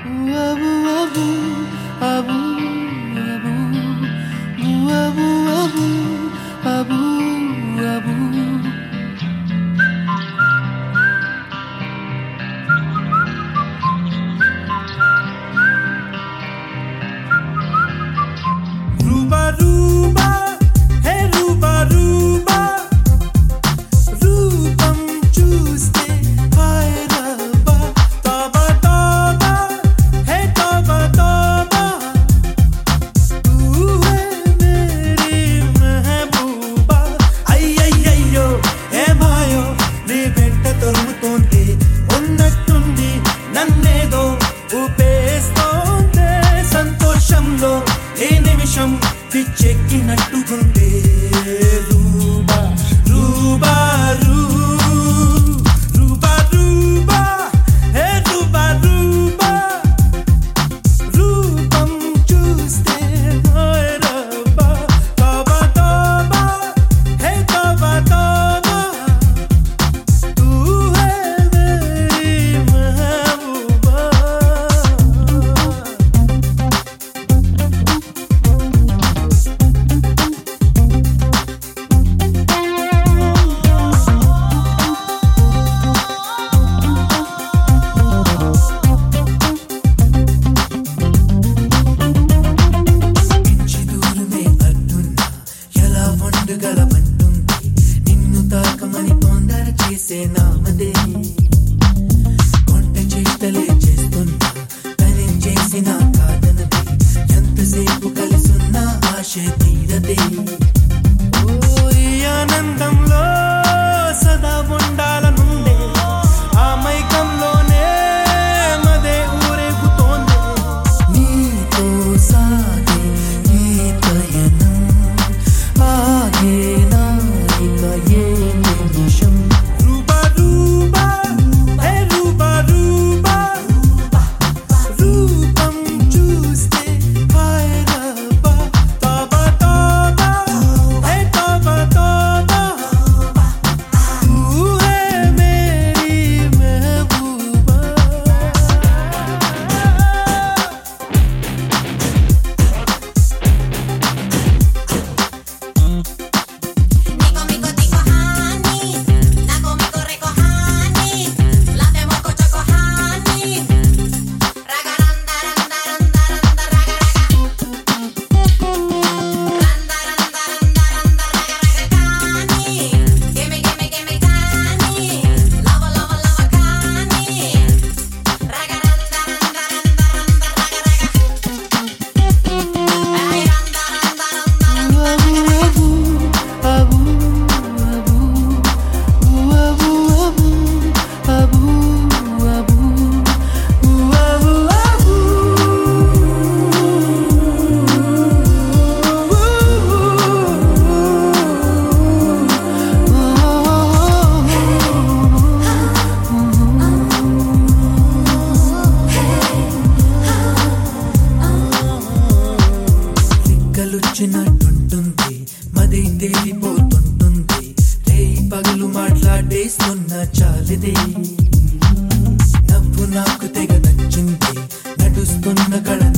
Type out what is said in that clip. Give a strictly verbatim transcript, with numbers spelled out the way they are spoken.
పిచ్చెక్కినట్టుకుంటే రూబా రూబా రూ రూబా రూబా హే రూబా రూబా రూపం చూస్తే హాయ్ రబ్బా తోబా తోబా హే తోబా తోబా తూ హే మేరీ మెహబూబా. నిన్ను తాకమని తొందర చేసే నామదే కొంట చేష్టలే చేస్తున్నా తనేం చేసినా కాదనదే ఎంతసేపు కలిసున్నా ఆశ తీరదే. ఓ ఈ ఆనందంలో సదా ఉండాలనుండే ఆ మైకంలోనే మదే ఊరేగుతోంది నీతో సాగే ఈ పయనం ఆగే లుచ్చినట్టుంటుంది మదే తేలిపోతుంటుంది రేయి పగలు మాట్లాడేస్తున్న చాలిదే నవ్వు నాకు తెగ నచ్చింది నడుస్తున్న కళ